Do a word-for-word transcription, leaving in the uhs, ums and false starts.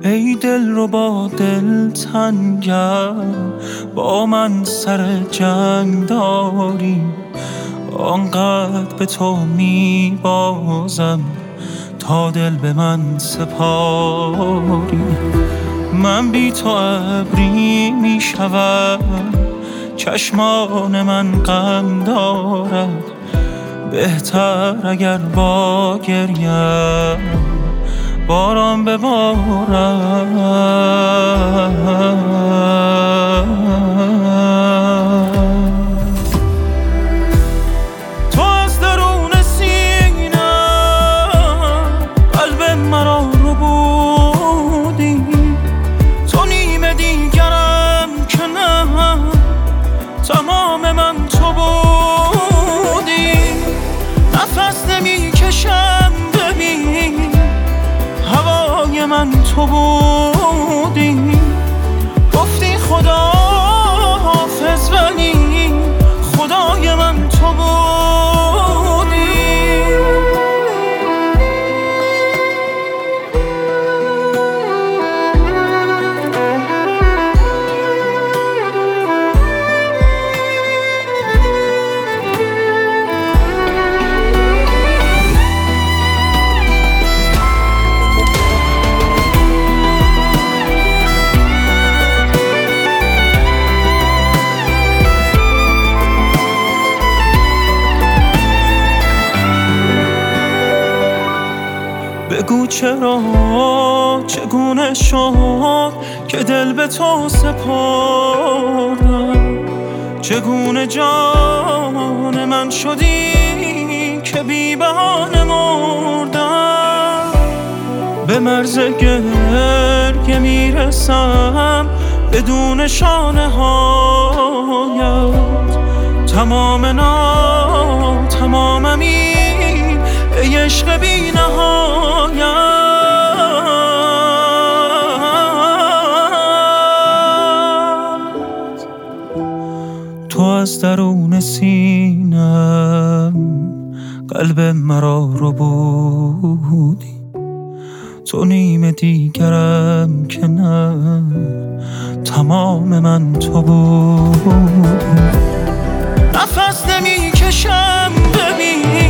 ای دل رو با دل تنگم، با من سر جنگ داری. آنقدر به تو می بازم تا دل به من سپاری. من بی تو ابری می شوم، چشمان من غم دارد. بهتر اگر با گریم باران ببارد. تو از درون سینم قلب مرا رو بودی، تو نیمه دیگرم که نه، تمام من تو بودی. نفس نمی کشم ببین، هوای من تو بودی. گفتی خدا حافظ ولی خدای من تو بودی. بگو چرا، چگونه شد که دل به تو سپردم؟ چگونه جان من شدی که بی بهانه مردم؟ به مرز گریه میرسم بدون شانه هایت. تمام نا تمامم این ای عشق بی نهایت. تو از درون سینم قلب مرا رو بودی، تو نیمه دیگرم که نه، تمام من تو بودی. نفس نمی کشم ببین،